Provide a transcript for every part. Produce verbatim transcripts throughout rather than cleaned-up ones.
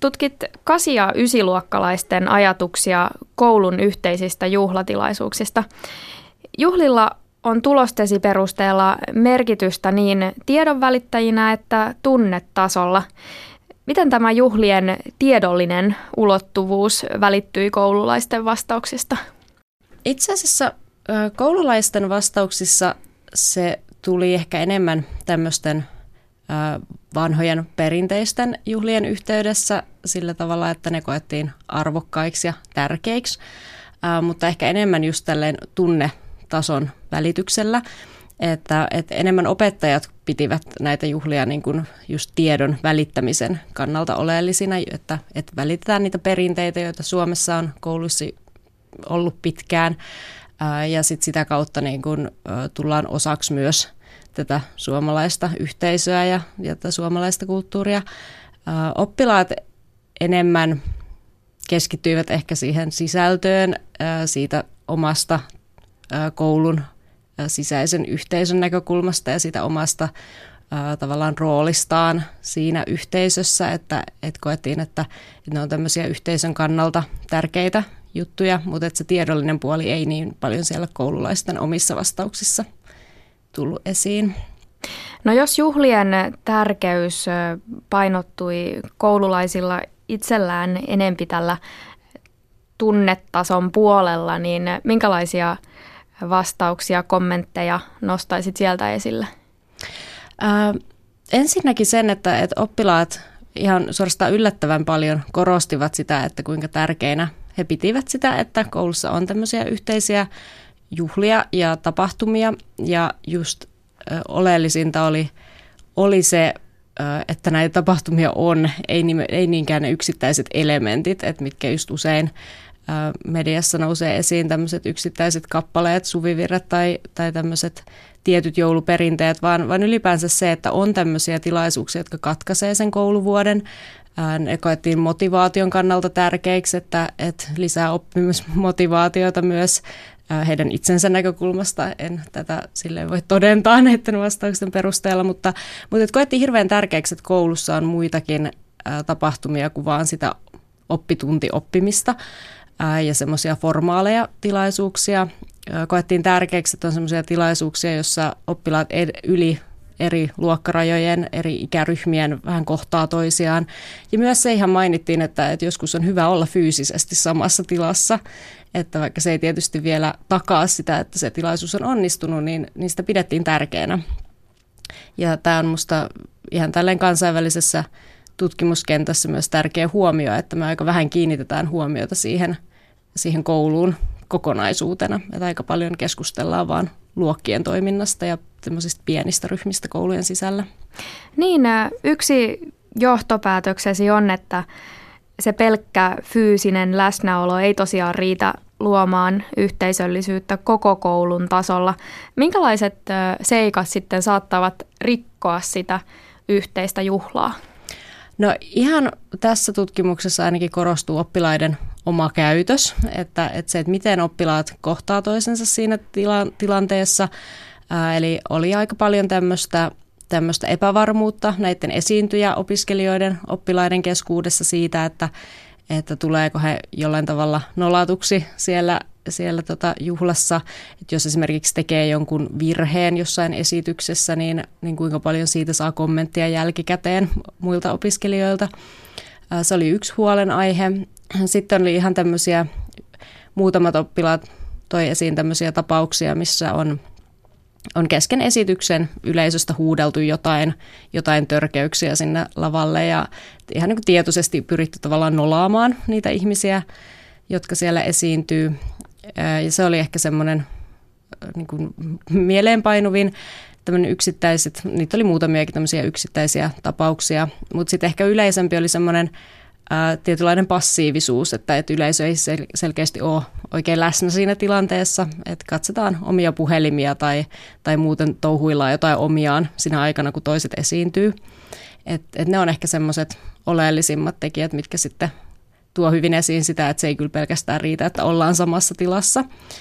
tutkit kasi- ja ysiluokkalaisten ajatuksia koulun yhteisistä juhlatilaisuuksista. Juhlilla on tulostesi perusteella merkitystä niin tiedonvälittäjinä että tunnetasolla. Miten tämä juhlien tiedollinen ulottuvuus välittyi koululaisten vastauksista? Itse asiassa koululaisten vastauksissa se tuli ehkä enemmän tämmöisten vanhojen perinteisten juhlien yhteydessä sillä tavalla, että ne koettiin arvokkaiksi ja tärkeiksi, mutta ehkä enemmän just tälleen tunnetason välityksellä, että, että enemmän opettajat pitivät näitä juhlia niin kuin just tiedon välittämisen kannalta oleellisina, että, että välitetään niitä perinteitä, joita Suomessa on kouluissa ollut pitkään, ja sitten sitä kautta niin kun tullaan osaksi myös tätä suomalaista yhteisöä ja, ja tätä suomalaista kulttuuria. Oppilaat enemmän keskittyivät ehkä siihen sisältöön siitä omasta koulun sisäisen yhteisön näkökulmasta ja siitä omasta tavallaan roolistaan siinä yhteisössä, että, että koettiin, että, että ne on tämmöisiä yhteisön kannalta tärkeitä juttuja, mutta että se tiedollinen puoli ei niin paljon siellä koululaisten omissa vastauksissa tullut esiin. No jos juhlien tärkeys painottui koululaisilla itsellään enempi tällä tunnetason puolella, niin minkälaisia vastauksia, kommentteja nostaisit sieltä esille? Ää, ensinnäkin sen, että, että oppilaat ihan suorastaan yllättävän paljon korostivat sitä, että kuinka tärkeinä he pitivät sitä, että koulussa on tämmöisiä yhteisiä juhlia ja tapahtumia, ja just ö, oleellisinta oli, oli se, ö, että näitä tapahtumia on, ei, ei niinkään ne yksittäiset elementit, että mitkä just usein ö, mediassa nousee esiin tämmöiset yksittäiset kappaleet, suvivirret tai, tai tämmöiset tietyt jouluperinteet, vaan, vaan ylipäänsä se, että on tämmöisiä tilaisuuksia, jotka katkaisee sen kouluvuoden. Ne koettiin motivaation kannalta tärkeiksi, että, että lisää oppimismotivaatiota myös heidän itsensä näkökulmasta. En tätä silleen voi todentaa näiden vastausten perusteella, mutta, mutta että koettiin hirveän tärkeäksi, että koulussa on muitakin tapahtumia kuin vaan sitä oppituntioppimista ja semmoisia formaaleja tilaisuuksia. Koettiin tärkeäksi, että on semmoisia tilaisuuksia, joissa oppilaat yli eri luokkarajojen, eri ikäryhmien vähän kohtaa toisiaan. Ja myös se ihan mainittiin, että, että joskus on hyvä olla fyysisesti samassa tilassa, että vaikka se ei tietysti vielä takaa sitä, että se tilaisuus on onnistunut, niin, niin sitä pidettiin tärkeänä. Ja tämä on musta ihan tälleen kansainvälisessä tutkimuskentässä myös tärkeä huomio, että me aika vähän kiinnitetään huomiota siihen, siihen kouluun kokonaisuutena. Että aika paljon keskustellaan vaan luokkien toiminnasta ja tämmöisistä pienistä ryhmistä koulujen sisällä. Niin, yksi johtopäätöksesi on, että se pelkkä fyysinen läsnäolo ei tosiaan riitä luomaan yhteisöllisyyttä koko koulun tasolla. Minkälaiset seikat sitten saattavat rikkoa sitä yhteistä juhlaa? No ihan tässä tutkimuksessa ainakin korostuu oppilaiden oma käytös, että, että se, että miten oppilaat kohtaa toisensa siinä tila, tilanteessa. Ää, eli oli aika paljon tämmöistä, tämmöistä epävarmuutta näiden esiintyjä opiskelijoiden, oppilaiden keskuudessa siitä, että, että tuleeko he jollain tavalla nolatuksi siellä, siellä tota juhlassa. Että jos esimerkiksi tekee jonkun virheen jossain esityksessä, niin, niin kuinka paljon siitä saa kommenttia jälkikäteen muilta opiskelijoilta. Ää, se oli yksi huolenaihe. Sitten oli ihan tämmöisiä, muutamat oppilaat toi esiin tämmöisiä tapauksia, missä on, on kesken esityksen yleisöstä huudeltu jotain, jotain törkeyksiä sinne lavalle ja ihan niin kuin tietoisesti pyritty tavallaan nolaamaan niitä ihmisiä, jotka siellä esiintyy. Ja se oli ehkä semmoinen niin kuin mieleenpainuvin tämmöinen yksittäiset, niitä oli muutamiakin tämmöisiä yksittäisiä tapauksia, mutta sitten ehkä yleisempi oli semmoinen ää, tietynlainen passiivisuus, että et yleisö ei sel- selkeästi ole oikein läsnä siinä tilanteessa, että katsotaan omia puhelimia tai, tai muuten touhuillaan jotain omiaan siinä aikana, kun toiset esiintyy. Et, et ne on ehkä semmoiset oleellisimmat tekijät, mitkä sitten tuo hyvin esiin sitä, että se ei kyllä pelkästään riitä, että ollaan samassa tilassa.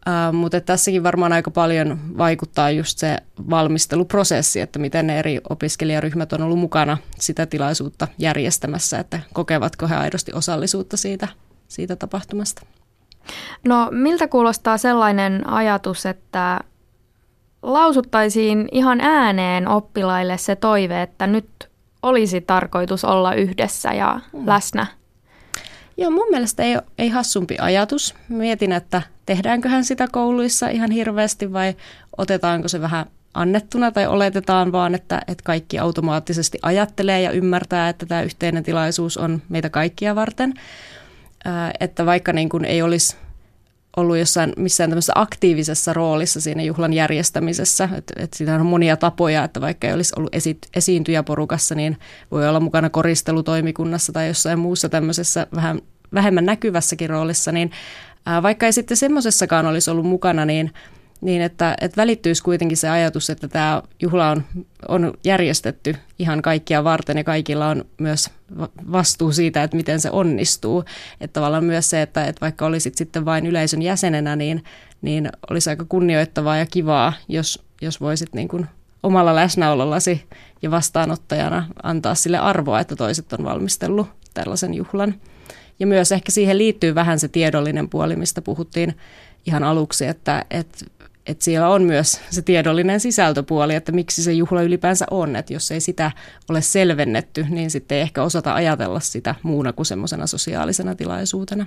Uh, mutta tässäkin varmaan aika paljon vaikuttaa just se valmisteluprosessi, että miten ne eri opiskelijaryhmät on ollut mukana sitä tilaisuutta järjestämässä, että kokevatko he aidosti osallisuutta siitä, siitä tapahtumasta. No miltä kuulostaa sellainen ajatus, että lausuttaisiin ihan ääneen oppilaille se toive, että nyt olisi tarkoitus olla yhdessä ja mm. läsnä? Joo, mun mielestä ei, ei hassumpi ajatus. Mietin, että tehdäänköhän sitä kouluissa ihan hirveästi vai otetaanko se vähän annettuna tai oletetaan vaan, että, että kaikki automaattisesti ajattelee ja ymmärtää, että tämä yhteinen tilaisuus on meitä kaikkia varten. Ää, että vaikka niin kuin ei olisi ollut jossain missään tämmöisessä aktiivisessa roolissa siinä juhlan järjestämisessä, että, että siinä on monia tapoja, että vaikka ei olisi ollut esi- esiintyjäporukassa, niin voi olla mukana koristelutoimikunnassa tai jossain muussa tämmöisessä vähän vähemmän näkyvässäkin roolissa, niin ää, vaikka ei sitten semmoisessakaan olisi ollut mukana, niin, niin että, että välittyisi kuitenkin se ajatus, että tämä juhla on, on järjestetty ihan kaikkia varten ja kaikilla on myös vastuu siitä, että miten se onnistuu. Että tavallaan myös se, että, että vaikka olisit sitten vain yleisön jäsenenä, niin, niin olisi aika kunnioittavaa ja kivaa, jos, jos voisit niin kuin omalla läsnäolollasi ja vastaanottajana antaa sille arvoa, että toiset on valmistellut tällaisen juhlan. Ja myös ehkä siihen liittyy vähän se tiedollinen puoli, mistä puhuttiin ihan aluksi, että, että, että siellä on myös se tiedollinen sisältöpuoli, että miksi se juhla ylipäänsä on. Että jos ei sitä ole selvennetty, niin sitten ei ehkä osata ajatella sitä muuna kuin semmoisena sosiaalisena tilaisuutena.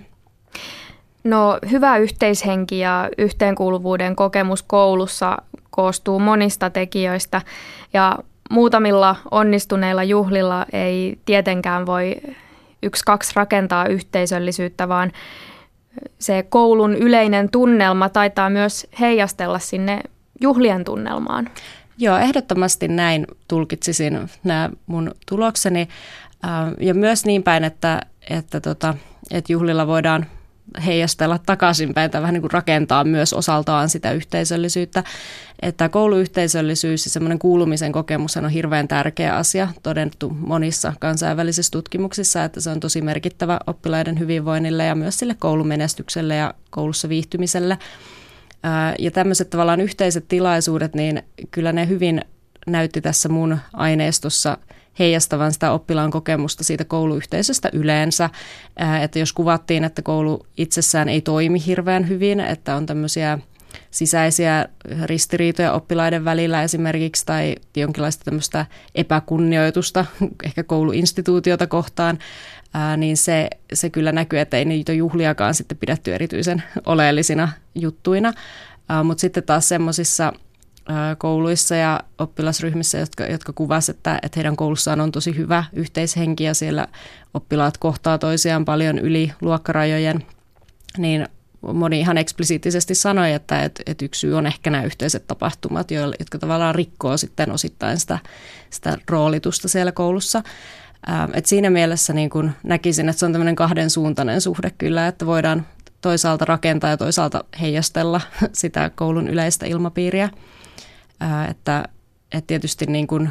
No hyvä yhteishenki ja yhteenkuuluvuuden kokemus koulussa koostuu monista tekijöistä ja muutamilla onnistuneilla juhlilla ei tietenkään voi yksi, kaksi rakentaa yhteisöllisyyttä, vaan se koulun yleinen tunnelma taitaa myös heijastella sinne juhlien tunnelmaan. Joo, ehdottomasti näin tulkitsisin nämä mun tulokseni. Ja myös niin päin, että, että, tota, että juhlilla voidaan heijastella takaisinpäin tai vähän niin kuin rakentaa myös osaltaan sitä yhteisöllisyyttä. Että kouluyhteisöllisyys ja semmoinen kuulumisen kokemus on hirveän tärkeä asia, todettu monissa kansainvälisissä tutkimuksissa, että se on tosi merkittävä oppilaiden hyvinvoinnille ja myös sille koulumenestykselle ja koulussa viihtymiselle. Ja tämmöiset tavallaan yhteiset tilaisuudet, niin kyllä ne hyvin näytti tässä mun aineistossa heijastavan sitä oppilaan kokemusta siitä kouluyhteisöstä yleensä, että jos kuvattiin, että koulu itsessään ei toimi hirveän hyvin, että on tämmöisiä sisäisiä ristiriitoja oppilaiden välillä esimerkiksi tai jonkinlaista tämmöistä epäkunnioitusta ehkä kouluinstituutiota kohtaan, niin se, se kyllä näkyy, että ei niitä juhliakaan sitten pidetty erityisen oleellisina juttuina, mutta sitten taas semmoisissa kouluissa ja oppilasryhmissä, jotka, jotka kuvasivat, että, että heidän koulussaan on tosi hyvä yhteishenki ja siellä oppilaat kohtaa toisiaan paljon yli luokkarajojen, niin moni ihan eksplisiittisesti sanoi, että, että, että yksi syy on ehkä nämä yhteiset tapahtumat, jotka tavallaan rikkoo sitten osittain sitä, sitä roolitusta siellä koulussa. Et siinä mielessä niin kun näkisin, että se on tämmöinen kahdensuuntainen suhde kyllä, että voidaan toisaalta rakentaa ja toisaalta heijastella sitä koulun yleistä ilmapiiriä. Että, että tietysti niin kuin,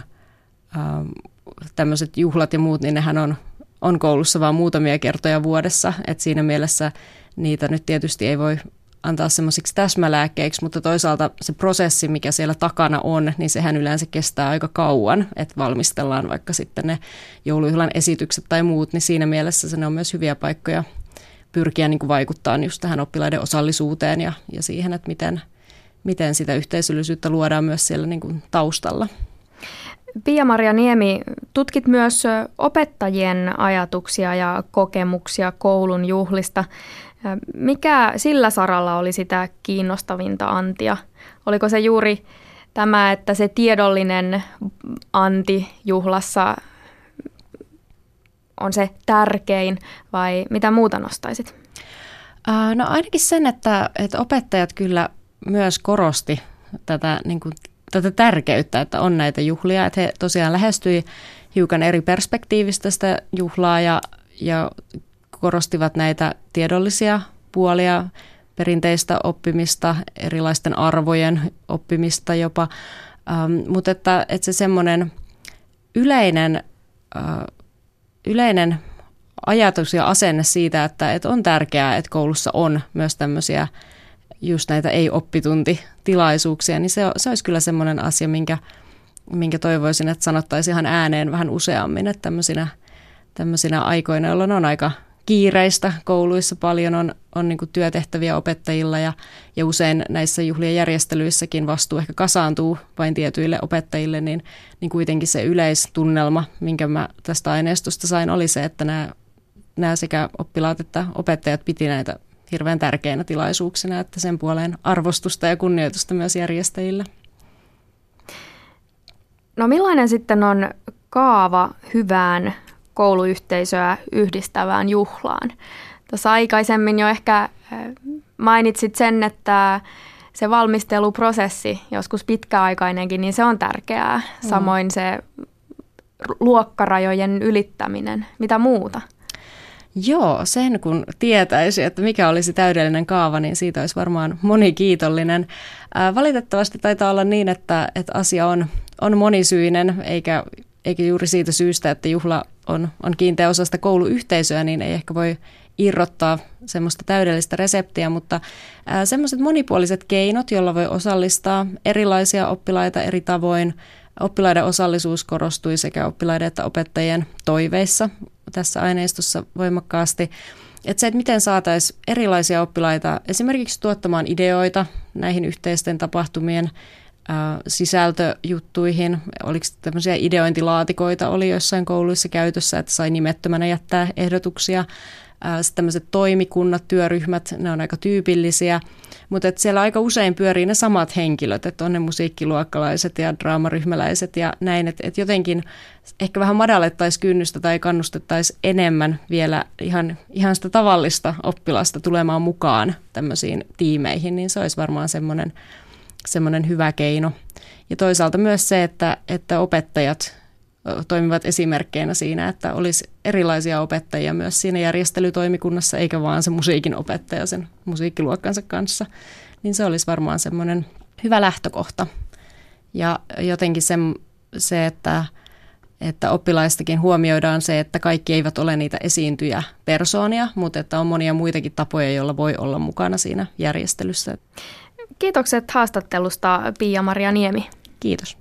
tämmöiset juhlat ja muut, niin nehän on, on koulussa vaan muutamia kertoja vuodessa. Että siinä mielessä niitä nyt tietysti ei voi antaa semmoisiksi täsmälääkkeiksi, mutta toisaalta se prosessi, mikä siellä takana on, niin sehän yleensä kestää aika kauan, että valmistellaan vaikka sitten ne joulujuhlan esitykset tai muut, niin siinä mielessä se on myös hyviä paikkoja pyrkiä niin kuin vaikuttaa just tähän oppilaiden osallisuuteen ja, ja siihen, että miten, miten sitä yhteisöllisyyttä luodaan myös siellä niin kuin taustalla. Pia-Maria Niemi, tutkit myös opettajien ajatuksia ja kokemuksia koulun juhlista. Mikä sillä saralla oli sitä kiinnostavinta antia? Oliko se juuri tämä, että se tiedollinen anti juhlassa on se tärkein vai mitä muuta nostaisit? No ainakin sen, että, että opettajat kyllä myös korosti tätä, niin kuin, tätä tärkeyttä, että on näitä juhlia. Että he tosiaan lähestyi hiukan eri perspektiivistä sitä juhlaa ja, ja korostivat näitä tiedollisia puolia, perinteistä oppimista, erilaisten arvojen oppimista jopa. Ähm, mutta että, että se semmoinen yleinen, äh, yleinen ajatus ja asenne siitä, että, että on tärkeää, että koulussa on myös tämmöisiä just näitä ei-oppituntitilaisuuksia, niin se, se olisi kyllä semmoinen asia, minkä, minkä toivoisin, että sanottaisiin ihan ääneen vähän useammin, että tämmöisinä, tämmöisinä aikoina, jolloin on aika kiireistä kouluissa paljon, on, on niin kuin työtehtäviä opettajilla ja, ja usein näissä juhlien järjestelyissäkin vastuu ehkä kasaantuu vain tietyille opettajille, niin, niin kuitenkin se yleistunnelma, minkä mä tästä aineistosta sain, oli se, että nämä, nämä sekä oppilaat että opettajat piti näitä hirveän tärkeinä tilaisuuksina, että sen puoleen arvostusta ja kunnioitusta myös järjestäjille. No millainen sitten on kaava hyvään kouluyhteisöä yhdistävään juhlaan? Tuossa aikaisemmin jo ehkä mainitsit sen, että se valmisteluprosessi, joskus pitkäaikainenkin, niin se on tärkeää. Samoin se luokkarajojen ylittäminen. Mitä muuta? Joo, sen kun tietäisi, että mikä olisi täydellinen kaava, niin siitä olisi varmaan moni kiitollinen. Ää, valitettavasti taitaa olla niin, että, että asia on, on monisyinen, eikä, eikä juuri siitä syystä, että juhla on, on kiinteä osa sitä kouluyhteisöä, niin ei ehkä voi irrottaa semmoista täydellistä reseptiä, mutta ää, semmoiset monipuoliset keinot, joilla voi osallistaa erilaisia oppilaita eri tavoin. Oppilaiden osallisuus korostui sekä oppilaiden että opettajien toiveissa tässä aineistossa voimakkaasti. Että se, että miten saataisiin erilaisia oppilaita esimerkiksi tuottamaan ideoita näihin yhteisten tapahtumien ää, sisältöjuttuihin. Oliko tämmöisiä ideointilaatikoita oli joissain kouluissa käytössä, että sai nimettömänä jättää ehdotuksia. Sitten tämmöiset toimikunnat, työryhmät, ne on aika tyypillisiä, mutta siellä aika usein pyörii ne samat henkilöt, että on ne musiikkiluokkalaiset ja draamaryhmäläiset ja näin, että et jotenkin ehkä vähän madallettaisiin kynnystä tai kannustettaisiin enemmän vielä ihan, ihan sitä tavallista oppilasta tulemaan mukaan tämmöisiin tiimeihin, niin se olisi varmaan semmoinen, semmoinen hyvä keino. Ja toisaalta myös se, että, että opettajat toimivat esimerkkeinä siinä, että olisi erilaisia opettajia myös siinä järjestelytoimikunnassa, eikä vaan se musiikin opettaja sen musiikkiluokkansa kanssa. Niin se olisi varmaan semmoinen hyvä lähtökohta. Ja jotenkin se, se että, että oppilaistakin huomioidaan se, että kaikki eivät ole niitä esiintyjä persoonia, mutta että on monia muitakin tapoja, joilla voi olla mukana siinä järjestelyssä. Kiitokset haastattelusta, Pia-Maria Niemi. Kiitos.